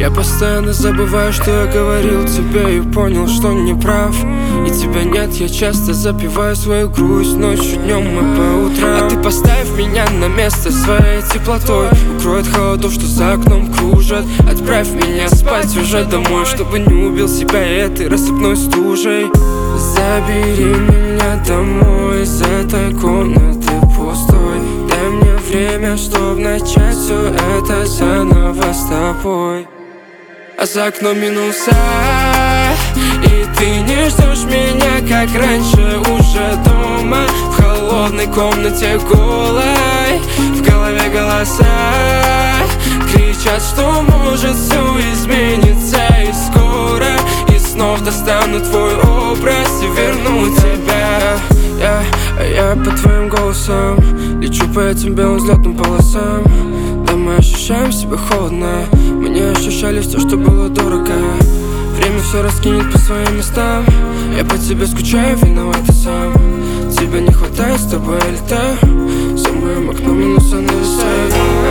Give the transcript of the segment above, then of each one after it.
Я постоянно забываю, что я говорил тебе, и понял, что не прав. И тебя нет, я часто запиваю свою грусть ночью, днем и по утрам. А ты поставь меня на место своей теплотой, укрой от холодов, что за окном кружат. Отправь меня спать уже домой, чтобы не убил себя этой рассыпной стужей. Забери меня домой из этой комнаты пустой. Дай мне время, чтоб начать все это заново с тобой. А за окном минуса, и ты не ждешь меня, как раньше, уже дома. В холодной комнате голой, в голове голоса кричат, что может все измениться и скоро. И снова достану твой образ и верну тебя. Я по твоим голосам лечу по этим белым взлетным полосам. Да, мы ощущаем себя холодно, мы не ощущали все, что было дорого. Время все раскинет по своим местам. Я по тебе скучаю, виноват ты сам. Тебя не хватает, с тобой лета. За моим окном минуса нависают.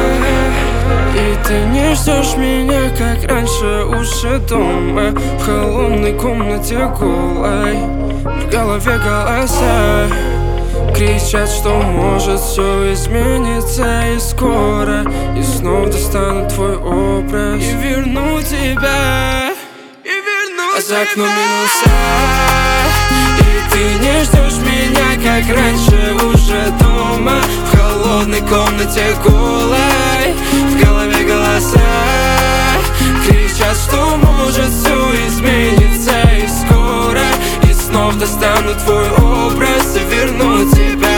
И ты не ждешь меня, как раньше, уже дома. В холодной комнате голой, в голове голоса кричат, что может все измениться и скоро. И снова достану твой образ и верну тебя. А за окном минуса, и ты не ждешь меня, как раньше, уже дома. В холодной комнате голой, в голове голоса кричат, что может все измениться и скоро. И снова достану твой образ и верну тебя.